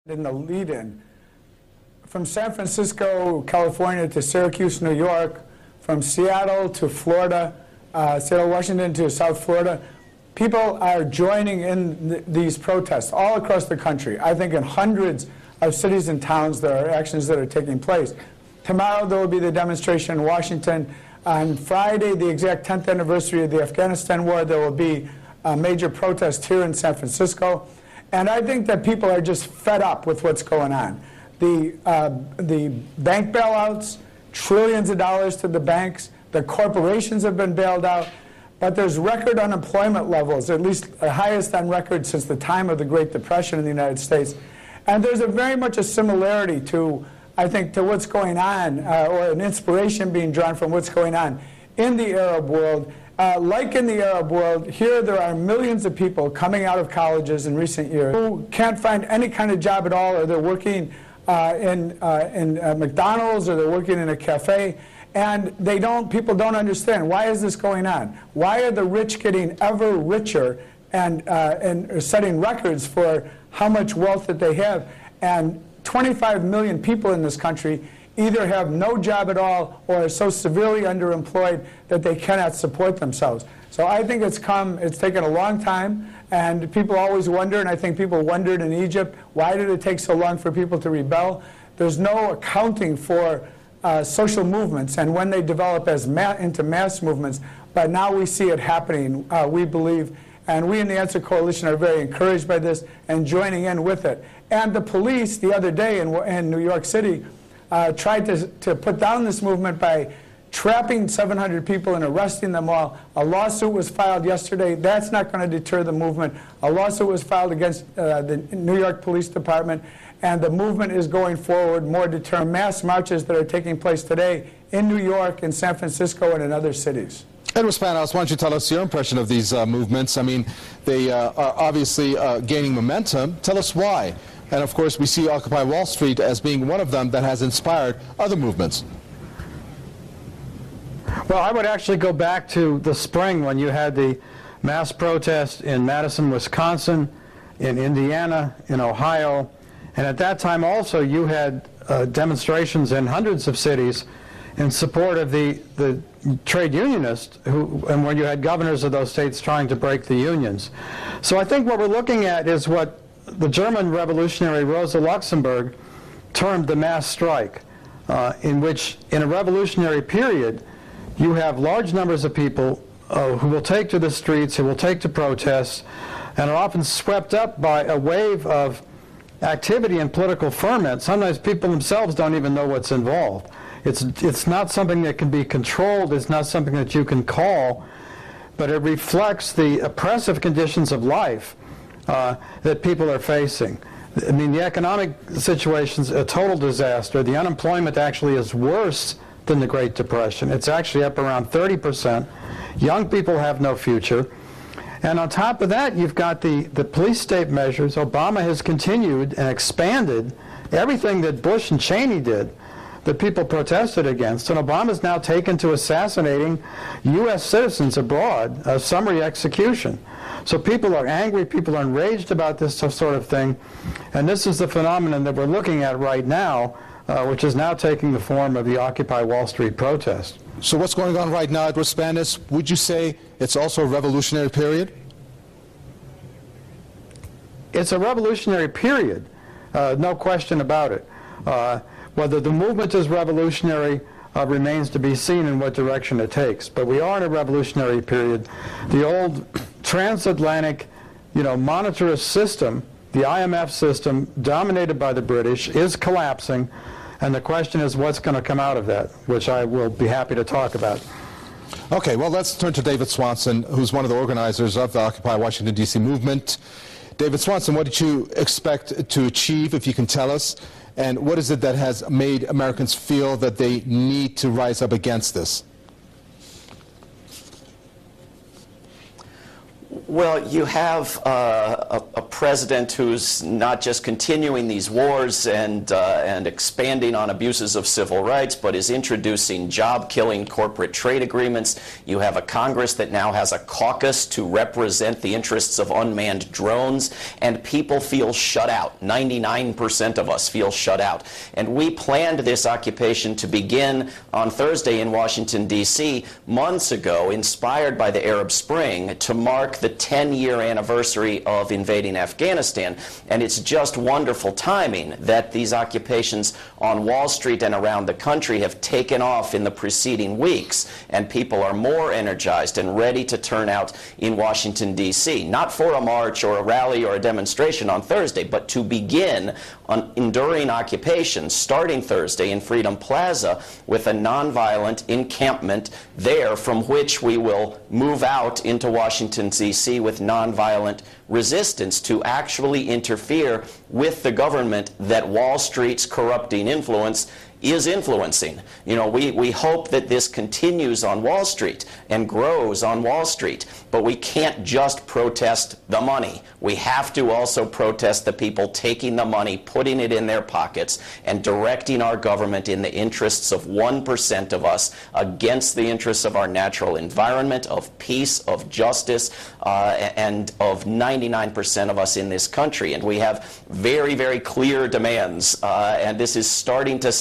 in the lead-in. From San Francisco, California to Syracuse, New York, from Seattle to Florida, Seattle, Washington to South Florida, people are joining in these protests all across the country. I think in hundreds of cities and towns there are actions that are taking place. Tomorrow there will be the demonstration in Washington. On Friday, the exact 10th anniversary of the Afghanistan war, there will be a major protest here in San Francisco. And I think that people are just fed up with what's going on. The bank bailouts, trillions of dollars to the banks, the corporations have been bailed out, but there's record unemployment levels, at least the highest on record since the time of the Great Depression in the United States. And there's very much a similarity to, I think, to what's going on, or an inspiration being drawn from what's going on in the Arab world. Like in the Arab world, here there are millions of people coming out of colleges in recent years who can't find any kind of job at all, or they're working in McDonald's, or they're working in a cafe, and people don't understand, why is this going on? Why are the rich getting ever richer and setting records for how much wealth that they have? And 25 million people in this country either have no job at all or are so severely underemployed that they cannot support themselves. So I think it's taken a long time, and people always wonder, and I think people wondered in Egypt, why did it take so long for people to rebel? There's no accounting for social movements and when they develop as into mass movements, but now we see it happening, we believe, and we in the Answer Coalition are very encouraged by this and joining in with it. And the police the other day in New York City tried to put down this movement by trapping 700 people and arresting them all. A lawsuit was filed yesterday. That's not going to deter the movement. A lawsuit was filed against the New York Police Department, and the movement is going forward more determined. Mass marches that are taking place today in New York, in San Francisco, and in other cities. Edward Spanos, why don't you tell us your impression of these movements? I mean, they are obviously gaining momentum. Tell us why. And of course, we see Occupy Wall Street as being one of them that has inspired other movements. Well, I would actually go back to the spring when you had the mass protest in Madison, Wisconsin, in Indiana, in Ohio, and at that time also you had demonstrations in hundreds of cities in support of the trade unionists, and when you had governors of those states trying to break the unions. So I think what we're looking at is what the German revolutionary Rosa Luxemburg termed the mass strike, in which, in a revolutionary period, you have large numbers of people who will take to the streets, who will take to protests, and are often swept up by a wave of activity and political ferment. Sometimes people themselves don't even know what's involved. It's not something that can be controlled. It's not something that you can call, but it reflects the oppressive conditions of life that people are facing. I mean, the economic situation's a total disaster. The unemployment actually is worse than the Great Depression. It's actually up around 30%. Young people have no future. And on top of that, you've got the police state measures. Obama has continued and expanded everything that Bush and Cheney did that people protested against. And Obama's now taken to assassinating U.S. citizens abroad, a summary execution. So people are angry, people are enraged about this sort of thing, and this is the phenomenon that we're looking at right now, which is now taking the form of the Occupy Wall Street protest. So what's going on right now, Edward Spanos, would you say it's also a revolutionary period? It's a revolutionary period, no question about it. Whether the movement is revolutionary remains to be seen in what direction it takes. But we are in a revolutionary period. The old transatlantic, monetarist system, the IMF system, dominated by the British, is collapsing. And the question is what's going to come out of that, which I will be happy to talk about. Okay, well, let's turn to David Swanson, who's one of the organizers of the Occupy Washington, D.C. movement. David Swanson, what did you expect to achieve, if you can tell us? And what is it that has made Americans feel that they need to rise up against this? Well, you have a president who's not just continuing these wars and expanding on abuses of civil rights, but is introducing job-killing corporate trade agreements. You have a Congress that now has a caucus to represent the interests of unmanned drones, and people feel shut out. 99% of us feel shut out. And we planned this occupation to begin on Thursday in Washington, D.C., months ago, inspired by the Arab Spring, to mark the 10-year anniversary of invading Afghanistan. And it's just wonderful timing that these occupations on Wall Street and around the country have taken off in the preceding weeks, and people are more energized and ready to turn out in Washington, D.C., not for a march or a rally or a demonstration on Thursday, but to begin an enduring occupation starting Thursday in Freedom Plaza with a nonviolent encampment there from which we will move out into Washington, D.C. with nonviolent resistance to actually interfere with the government that Wall Street's corrupting influence is influencing. You know, we hope that this continues on Wall Street and grows on Wall Street, but we can't just protest the money. We have to also protest the people taking the money, putting it in their pockets, and directing our government in the interests of 1% of us against the interests of our natural environment, of peace, of justice, and of 99% of us in this country. And we have very, very clear demands, and this is starting to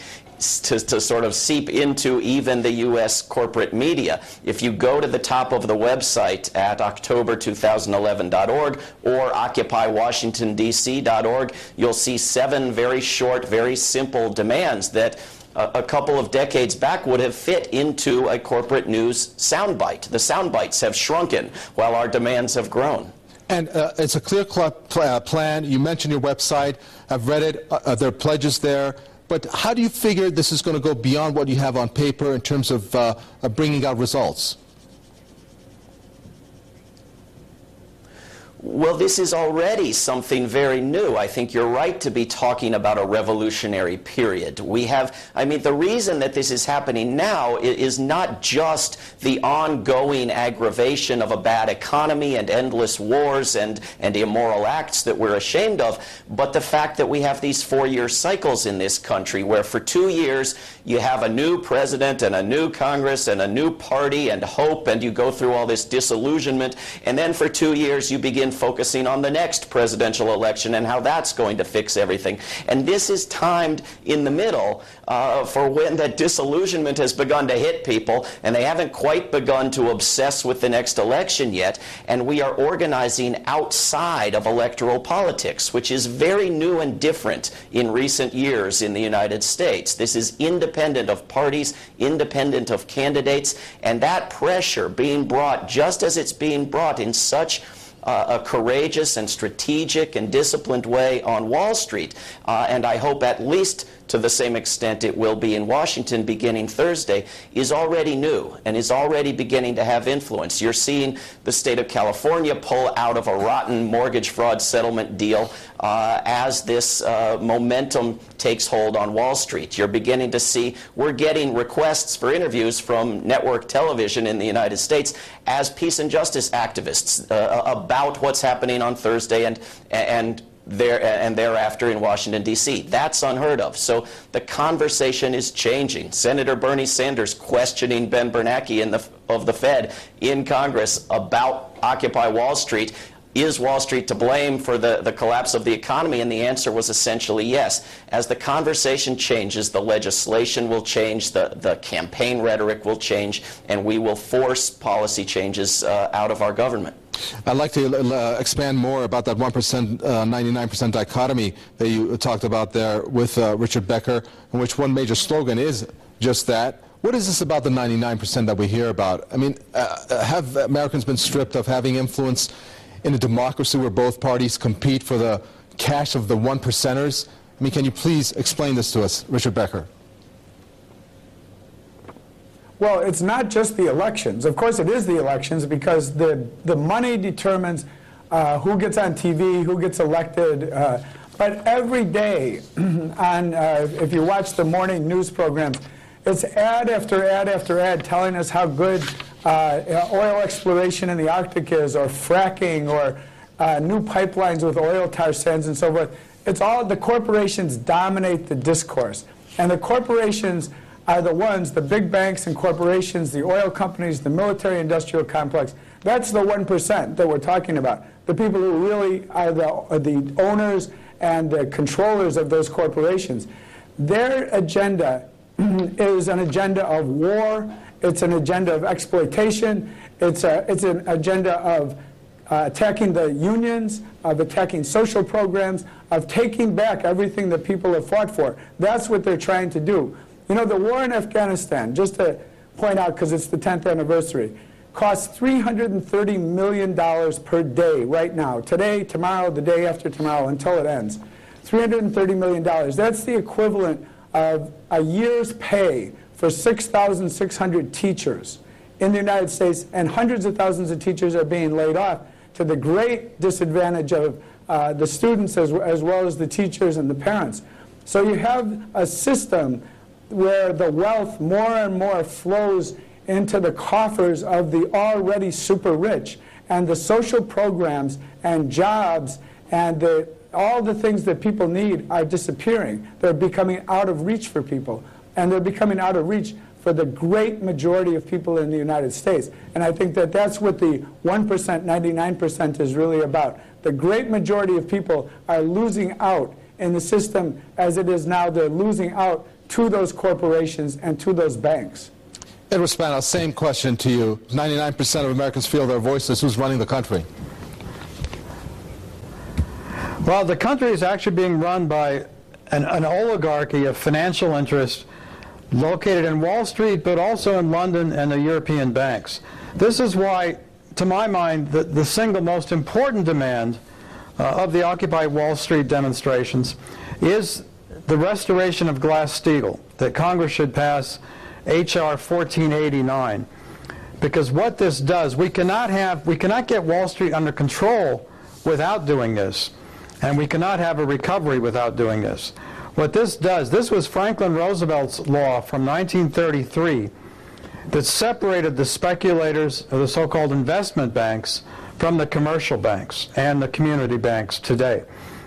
sort of seep into even the U.S. corporate media. If you go to the top of the website at october2011.org or occupywashingtondc.org, you'll see 7 very short, very simple demands that a couple of decades back would have fit into a corporate news soundbite. The soundbites have shrunken while our demands have grown. And it's a clear-cut plan. You mentioned your website. I've read it. There are pledges there. But how do you figure this is going to go beyond what you have on paper in terms of bringing out results? Well, this is already something very new. I think you're right to be talking about a revolutionary period. We have, I mean, the reason that this is happening now is not just the ongoing aggravation of a bad economy and endless wars and immoral acts that we're ashamed of, but the fact that we have these 4-year cycles in this country where for 2 years you have a new president and a new Congress and a new party and hope, and you go through all this disillusionment, and then for 2 years you begin focusing on the next presidential election and how that's going to fix everything. And this is timed in the middle for when that disillusionment has begun to hit people, and they haven't quite begun to obsess with the next election yet, and we are organizing outside of electoral politics, which is very new and different in recent years in the United States. This is independent of parties, independent of candidates, and that pressure being brought just as it's being brought in such a courageous and strategic and disciplined way on Wall Street, and I hope at least to the same extent it will be in Washington beginning Thursday, is already new and is already beginning to have influence. You're seeing the state of California pull out of a rotten mortgage fraud settlement deal as this momentum takes hold on Wall Street. You're beginning to see, we're getting requests for interviews from network television in the United States as peace and justice activists about what's happening on Thursday and thereafter in Washington, D.C. That's unheard of. So the conversation is changing. Senator Bernie Sanders questioning Ben Bernanke of the Fed in Congress about Occupy Wall Street. Is Wall Street to blame for the collapse of the economy? And the answer was essentially yes. As the conversation changes, the legislation will change, the campaign rhetoric will change, and we will force policy changes out of our government. I'd like to expand more about that 1%, 99% dichotomy that you talked about there with Richard Becker, in which one major slogan is just that. What is this about the 99% that we hear about? I mean, have Americans been stripped of having influence in a democracy where both parties compete for the cash of the 1%ers? I mean, can you please explain this to us, Richard Becker? Well, it's not just the elections. Of course, it is the elections because the money determines who gets on TV, who gets elected. But every day, if you watch the morning news programs, it's ad after ad after ad telling us how good oil exploration in the Arctic is, or fracking, or new pipelines with oil tar sands and so forth. It's all the corporations dominate the discourse. And the corporations are the ones, the big banks and corporations, the oil companies, the military-industrial complex. That's the 1% that we're talking about. The people who really are the owners and the controllers of those corporations. Their agenda is an agenda of war. It's an agenda of exploitation. It's an agenda of attacking the unions, of attacking social programs, of taking back everything that people have fought for. That's what they're trying to do. You know, the war in Afghanistan, just to point out because it's the 10th anniversary, costs $330 million per day right now. Today, tomorrow, the day after tomorrow, until it ends. $330 million. That's the equivalent of a year's pay for 6,600 teachers in the United States, and hundreds of thousands of teachers are being laid off to the great disadvantage of the students as well as the teachers and the parents. So you have a system where the wealth more and more flows into the coffers of the already super rich, and the social programs and jobs and all the things that people need are disappearing. They're becoming out of reach for people, and they're becoming out of reach for the great majority of people in the United States. And I think that that's what the 1%, 99% is really about. The great majority of people are losing out in the system as it is now. They're losing out to those corporations and to those banks. Edward Spanow, same question to you. 99% of Americans feel they're voiceless. Who's running the country? Well, the country is actually being run by an oligarchy of financial interests located in Wall Street, but also in London and the European banks. This is why, to my mind, the single most important demand of the Occupy Wall Street demonstrations is the restoration of Glass-Steagall, that Congress should pass H.R. 1489. Because what this does, we cannot get Wall Street under control without doing this. And we cannot have a recovery without doing this. What this does, this was Franklin Roosevelt's law from 1933 that separated the speculators, or the so-called investment banks, from the commercial banks and the community banks today.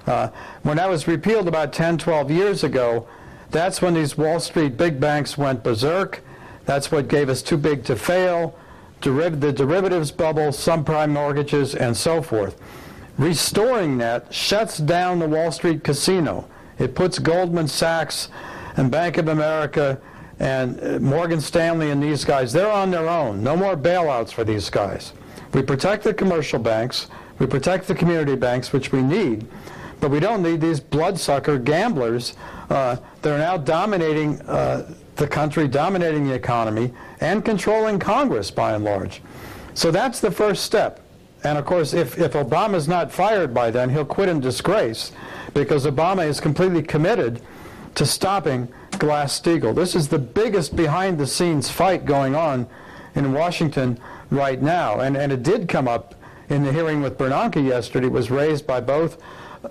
When that was repealed about 10, 12 years ago, that's when these Wall Street big banks went berserk. That's what gave us too big to fail, the derivatives bubble, subprime mortgages, and so forth. Restoring that shuts down the Wall Street casino. It puts Goldman Sachs and Bank of America and Morgan Stanley and these guys, they're on their own. No more bailouts for these guys. We protect the commercial banks, we protect the community banks, which we need, but we don't need these bloodsucker gamblers that are now dominating the country, dominating the economy, and controlling Congress by and large. So that's the first step. And of course, if Obama's not fired by then, he'll quit in disgrace, because Obama is completely committed to stopping Glass-Steagall. This is the biggest behind-the-scenes fight going on in Washington right now. And it did come up in the hearing with Bernanke yesterday. It was raised by both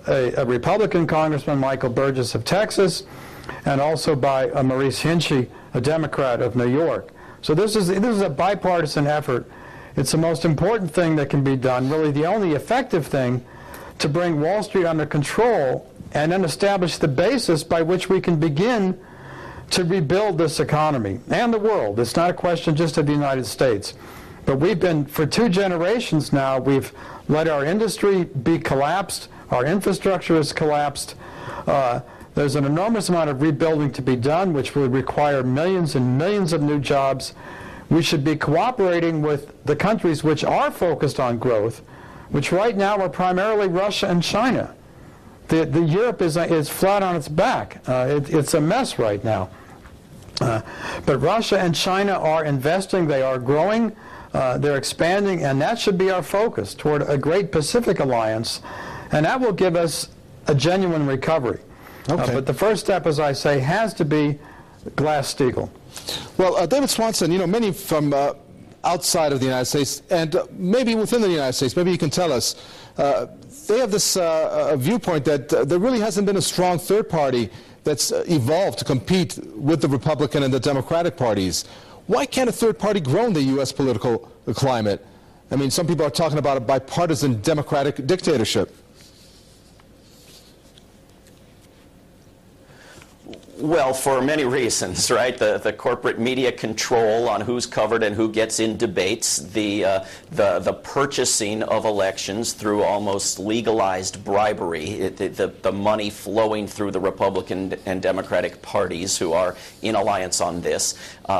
a Republican Congressman, Michael Burgess of Texas, and also by Maurice Hinchey, a Democrat of New York. So this is a bipartisan effort. It's the most important thing that can be done, really the only effective thing to bring Wall Street under control and then establish the basis by which we can begin to rebuild this economy and the world. It's not a question just of the United States. But we've been, for 2 generations now, we've let our industry be collapsed, our infrastructure has collapsed. There's an enormous amount of rebuilding to be done, which will require millions and millions of new jobs. We should be cooperating with the countries which are focused on growth, which right now are primarily Russia and China. The Europe is flat on its back. It's a mess right now. But Russia and China are investing, they are growing, they're expanding, and that should be our focus toward a great Pacific alliance, and that will give us a genuine recovery. Okay. But the first step, as I say, has to be Glass-Steagall. Well, David Swanson, you know, many from outside of the United States and maybe within the United States, maybe you can tell us, they have this viewpoint that there really hasn't been a strong third party that's evolved to compete with the Republican and the Democratic parties. Why can't a third party grow in the U.S. political climate? I mean, some people are talking about a bipartisan democratic dictatorship. Well, for many reasons, right? The corporate media control on who's covered and who gets in debates, the purchasing of elections through almost legalized bribery, the money flowing through the Republican and Democratic parties who are in alliance on this,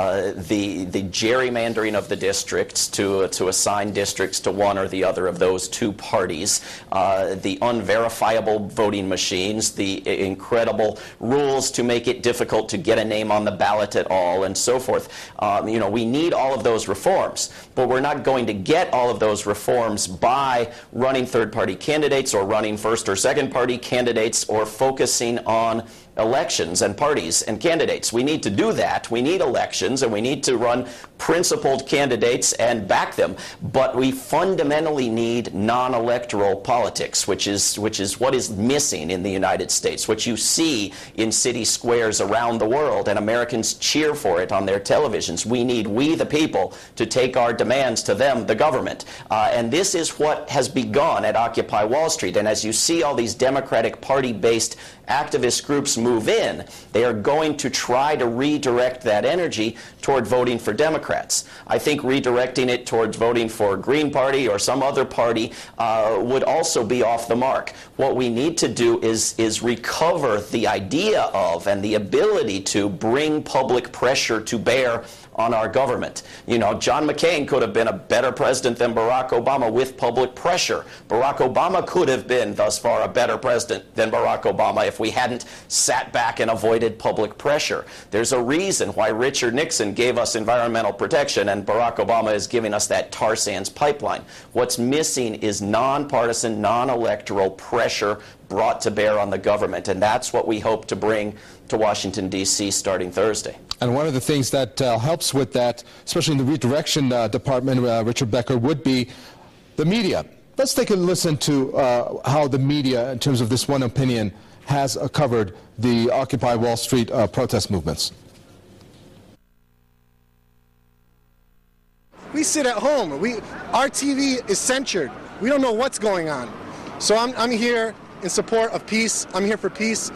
the gerrymandering of the districts to assign districts to one or the other of those two parties, the unverifiable voting machines, the incredible rules to make it difficult to get a name on the ballot at all, and so forth. We need all of those reforms, but we're not going to get all of those reforms by running third-party candidates or running first- or second-party candidates or focusing on elections and parties and candidates. We need to do that. We need elections, and we need to run principled candidates and back them. But we fundamentally need non-electoral politics, which is what is missing in the United States, which you see in city squares around the world, and Americans cheer for it on their televisions. We the people, to take our demands to them, the government. And this is what has begun at Occupy Wall Street. And as you see all these Democratic Party-based activist groups move in, they are going to try to redirect that energy toward voting for Democrats. I think redirecting it towards voting for Green Party or some other party would also be off the mark. What we need to do is recover the idea of and the ability to bring public pressure to bear on our government. John McCain could have been a better president than Barack Obama with public pressure. Barack Obama could have been, thus far, a better president than Barack Obama if we hadn't sat back and avoided public pressure. There's a reason why Richard Nixon gave us environmental protection and Barack Obama is giving us that tar sands pipeline. What's missing is nonpartisan, non-electoral pressure brought to bear on the government, and that's what we hope to bring to Washington, D.C. starting Thursday. And one of the things that helps with that, especially in the redirection department, Richard Becker, would be the media. Let's take a listen to how the media, in terms of this one opinion, has covered the Occupy Wall Street protest movements. We sit at home. Our TV is censored. We don't know what's going on. So I'm here in support of peace. I'm here for peace.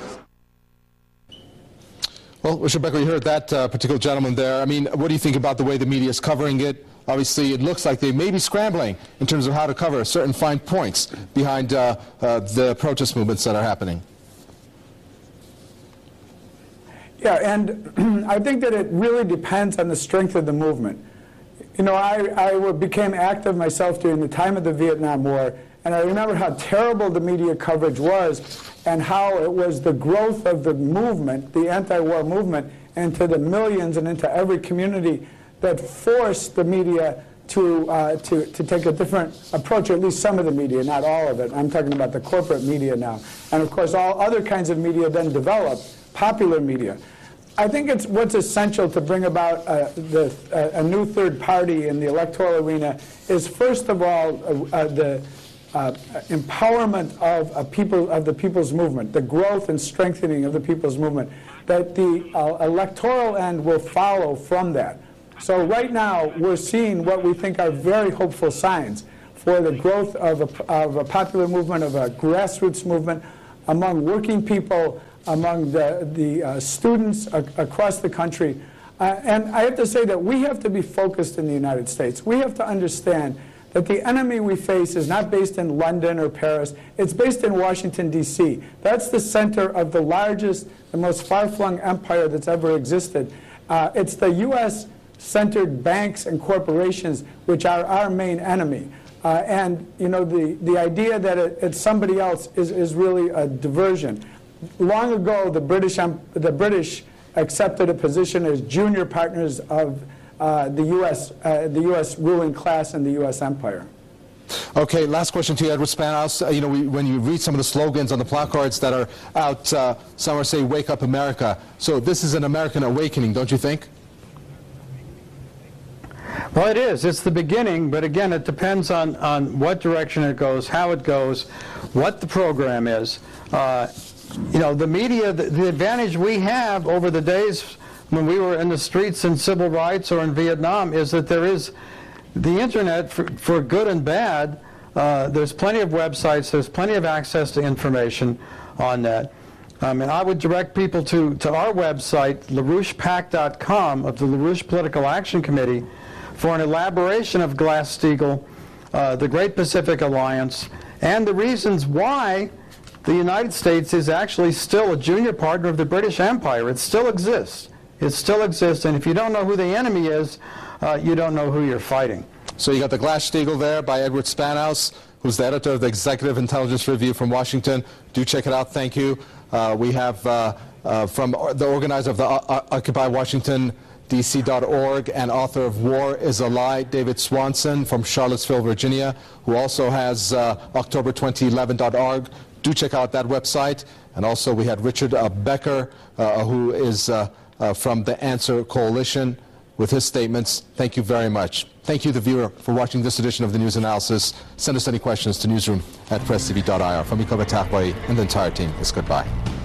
Well, Richard Becker, you heard that particular gentleman there. I mean, what do you think about the way the media is covering it? Obviously, it looks like they may be scrambling in terms of how to cover certain fine points behind the protest movements that are happening. Yeah, and I think that it really depends on the strength of the movement. I became active myself during the time of the Vietnam War, and I remember how terrible the media coverage was and how it was the growth of the movement, the anti-war movement, into the millions and into every community that forced the media to take a different approach, or at least some of the media, not all of it. I'm talking about the corporate media now. And of course, all other kinds of media then developed, popular media. I think it's what's essential to bring about a new third party in the electoral arena is, first of all, the empowerment of the people's movement, the growth and strengthening of the people's movement, that the electoral end will follow from that. So right now, we're seeing what we think are very hopeful signs for the growth of a popular movement, of a grassroots movement among working people, among the students across the country. And I have to say that we have to be focused in the United States. We have to understand that the enemy we face is not based in London or Paris. It's based in Washington, D.C. That's the center of the largest, the most far-flung empire that's ever existed. It's the U.S.-centered banks and corporations which are our main enemy. And the idea that it's somebody else is really a diversion. Long ago, the British accepted a position as junior partners of the U.S. ruling class and the U.S. empire. Okay, last question to you, Edward Spanos. When you read some of the slogans on the placards that are out, some are saying, "Wake up, America." So this is an American awakening, don't you think? Well, it is. It's the beginning, but again, it depends on what direction it goes, how it goes, what the program is. The media, the advantage we have over the days when we were in the streets in civil rights or in Vietnam is that there is the internet for good and bad. There's plenty of websites, there's plenty of access to information on that. And I would direct people to our website, LaRouchePAC.com, of the LaRouche Political Action Committee, for an elaboration of Glass-Steagall, the Great Pacific Alliance, and the reasons why the United States is actually still a junior partner of the British Empire. It still exists. It still exists, and if you don't know who the enemy is, you don't know who you're fighting. So you got the Glass-Steagall there by Edward Spanhaus, who's the editor of the Executive Intelligence Review from Washington. Do check it out. Thank you. We have from the organizer of the Occupy Washington DC.org and author of War is a Lie, David Swanson from Charlottesville, Virginia, who also has October2011.org. Do check out that website. And also we had Richard Becker, who is from the Answer Coalition, with his statements. Thank you very much. Thank you, the viewer, for watching this edition of the News Analysis. Send us any questions to newsroom@presstv.ir. From Iko Batakwai and the entire team, it's goodbye.